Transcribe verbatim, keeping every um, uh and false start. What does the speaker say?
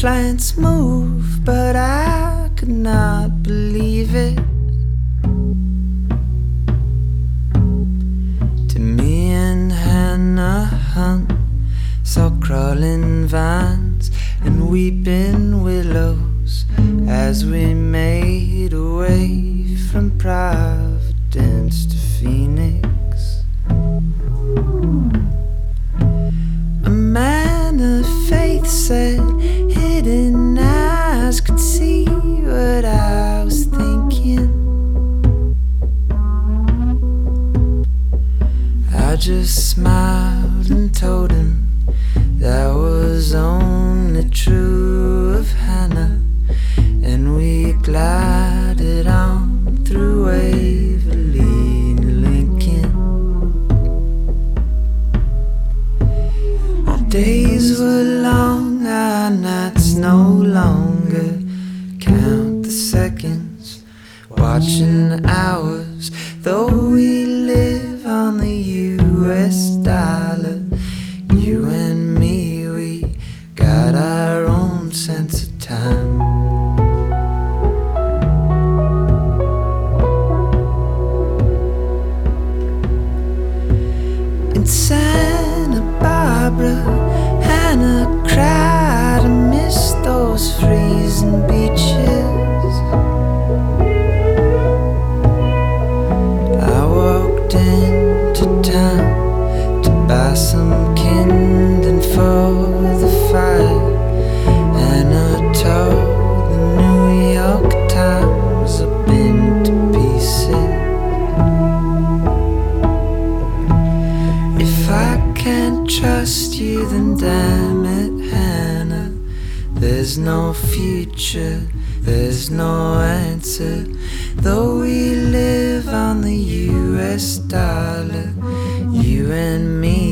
plants move, but I could not believe it. To me and Hannah Hunt saw crawling vines and weeping willows as we made our way from Providence to Phoenix. A man of faith said hidden eyes could see what I was thinking. I just smiled and told him that was only true of Hannah, and we glided on through Waverly and Lincoln. Our days were long, our nights no longer. Count the seconds, watching the hours, though we live on the U S dollar. You and me, we got our own sense of time. In Santa Barbara, Hannah cried and missed those freezing beaches. I walked into town to buy some kindling for the fire, and I told the New York Times I've been to pieces. If I can't trust you, then damn it, Hannah, there's no future, there's no answer. Though we live on the U S dollar, you and me,